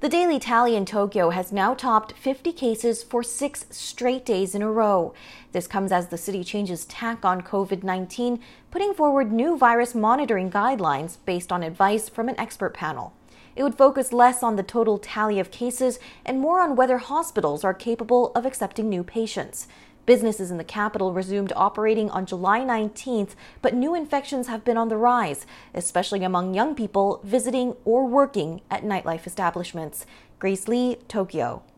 The daily tally in Tokyo has now topped 50 cases for 6 straight days in a row. This comes as the city changes tack on COVID-19, putting forward new virus monitoring guidelines based on advice from an expert panel. It would focus less on the total tally of cases and more on whether hospitals are capable of accepting new patients. Businesses in the capital resumed operating on July 19th, but new infections have been on the rise, especially among young people visiting or working at nightlife establishments. Grace Lee, Tokyo.